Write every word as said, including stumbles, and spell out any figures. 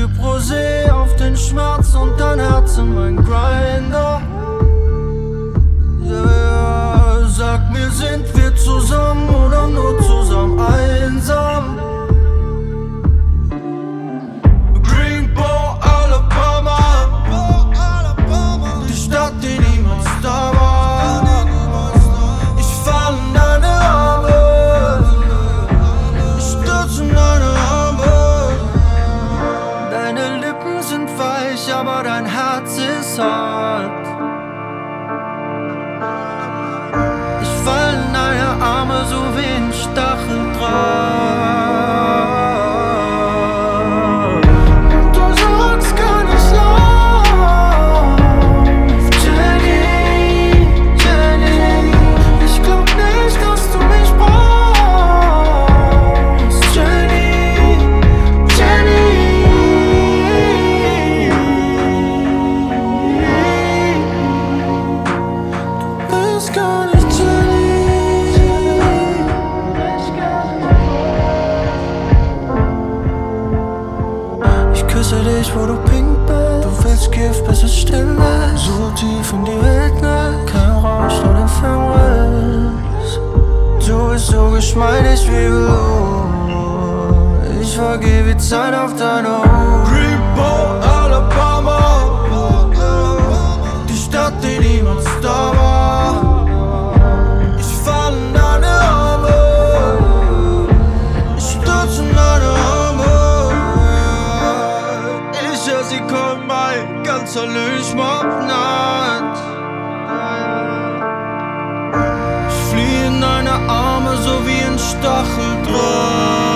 Kühe Rosé auf den Schmerz und dein Herz in mein Grinder. Yeah, sag mir, sind wir zusammen oder nur zusammen einsam? Greenbow, Alabama, die Stadt, die niemals da war. Ich fall in deine Arme, ich stürz in deine Arme. Deine Lippen sind weich, aber dein Herz ist hart. Ich fall in deine Arme, so wie ein Stacheldraht. Ich küsse dich, wo du pink bist. Du willst Gift, bis es still ist. So tief in die Wildnis, kein Rausch, nur den Fernriss. Du bist so geschmeidig wie Blut. Ich vergeh wie Zeit auf deine Hut. Greenbow, Alabama, die Stadt, die niemals da war. Ich fall in deine Arme, ich stürz in deine Arme. Ich hör sie kommen bei ganz erlöst Nacht. Ich flieh in deine Arme, so wie ein Stacheldraht.